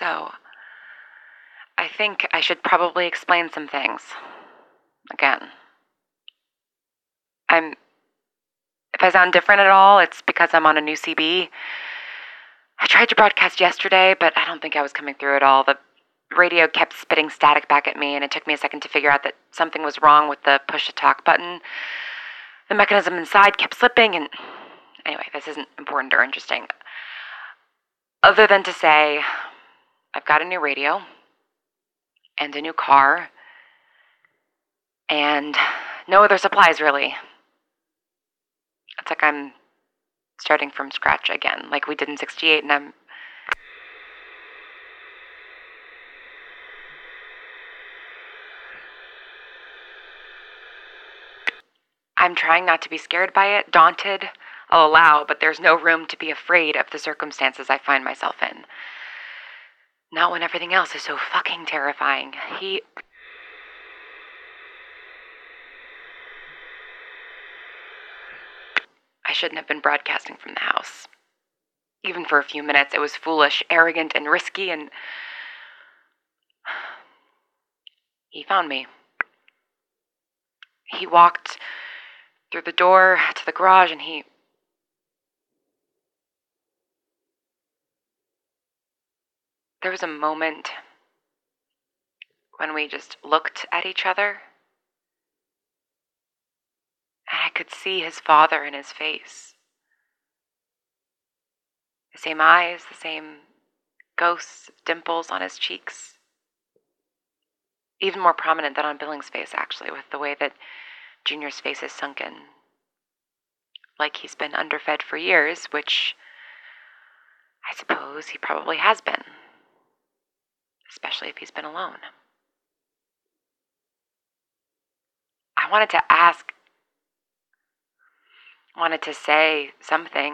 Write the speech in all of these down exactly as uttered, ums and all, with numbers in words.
So, I think I should probably explain some things. Again. I'm. If I sound different at all, it's because I'm on a new C B. I tried to broadcast yesterday, but I don't think I was coming through at all. The radio kept spitting static back at me, and it took me a second to figure out that something was wrong with the push-to-talk button. The mechanism inside kept slipping, and anyway, this isn't important or interesting. Other than to say, I've got a new radio, and a new car, and no other supplies, really. It's like I'm starting from scratch again, like we did in sixty-eight, and I'm... I'm trying not to be scared by it, daunted, I'll allow, but there's no room to be afraid of the circumstances I find myself in. Not when everything else is so fucking terrifying. He... I shouldn't have been broadcasting from the house. Even for a few minutes, it was foolish, arrogant, and risky, and... He found me. He walked through the door to the garage, and he... There was a moment when we just looked at each other, and I could see his father in his face. The same eyes, the same ghosts of dimples on his cheeks. Even more prominent than on Billing's face, actually, with the way that Junior's face is sunken. Like he's been underfed for years, which I suppose he probably has been. Especially if he's been alone. I wanted to ask, wanted to say something.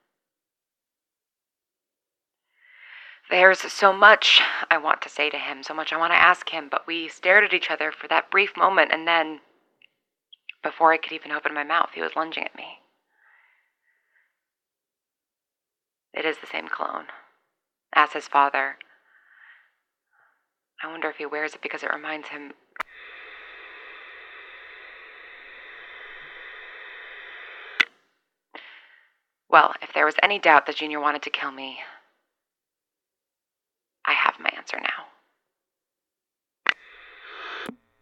There's so much I want to say to him, so much I want to ask him, but we stared at each other for that brief moment, and then, before I could even open my mouth, he was lunging at me. It is the same cologne as his father. I wonder if he wears it because it reminds him... Well, if there was any doubt that Junior wanted to kill me,